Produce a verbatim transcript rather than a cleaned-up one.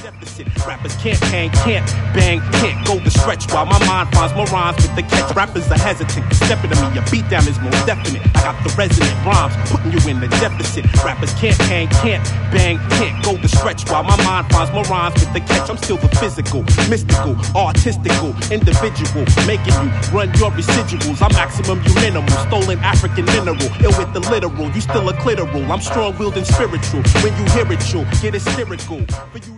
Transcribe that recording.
deficit. Rappers can't hang, can't bang, can't go the stretch while my mind finds more rhymes with the catch. Rappers are hesitant, stepping to me, a beat down is more definite. I got the resonant rhymes, putting you in the deficit. Rappers can't hang, can't bang, can't go the stretch while my mind finds more rhymes with the catch. I'm still the physical, mystical, artistical, individual, making you run your residuals. I'm maximum, you minimal, stolen African mineral, ill with the literal, you still a clitoral. I'm strong-willed and spiritual, when you hear it you'll get hysterical. For you